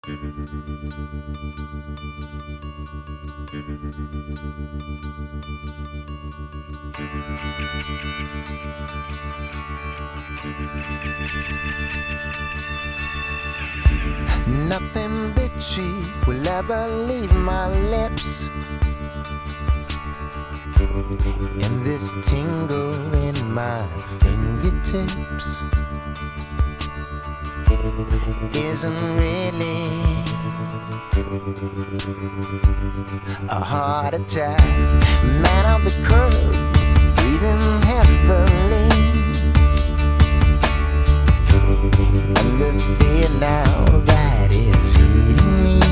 Nothing bitchy will ever leave my lips, and this tingle in my fingertips isn't really a heart attack. Man on the curb, breathing heavily, and the fear now that is eating me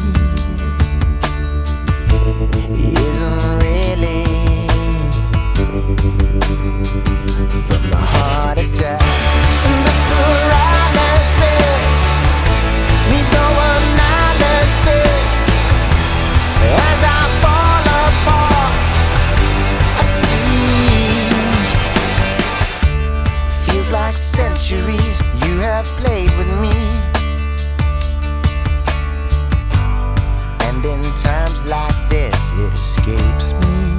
isn't really from a heart attack. And this paralysis needs no analysis as I fall apart at the seams. Feels like centuries you have played with me, and in times like this it escapes me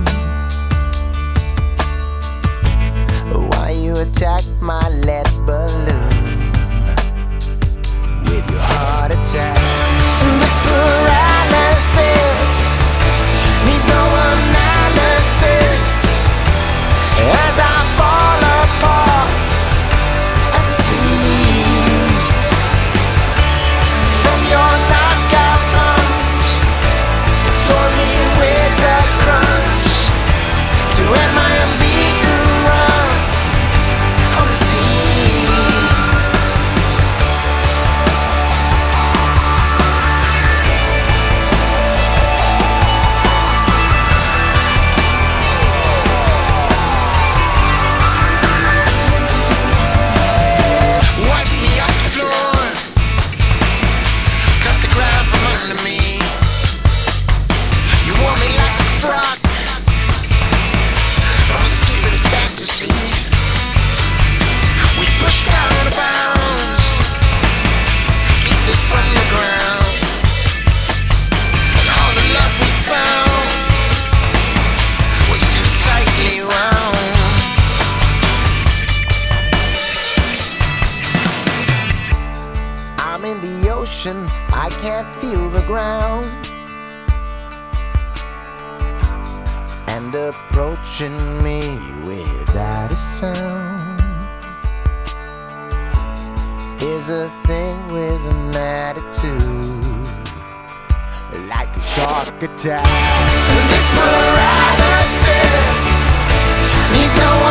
why you attack my lead balloon with your heart attack. This paralysis needs no analysis as I fall apart at the seams. From your knockout punch, floor me with a crunch to end my unbeaten run on the scene. Wipe me off the floor, cut the ground from under me. You want me like a frog from a stupid fantasy. We pushed out of bounds, picked it from the ground, and all the love we found was too tightly wound. I'm in the ocean, I can't feel the ground, and approaching me without a sound is a thing with an attitude like a shark attack. This paralysis needs no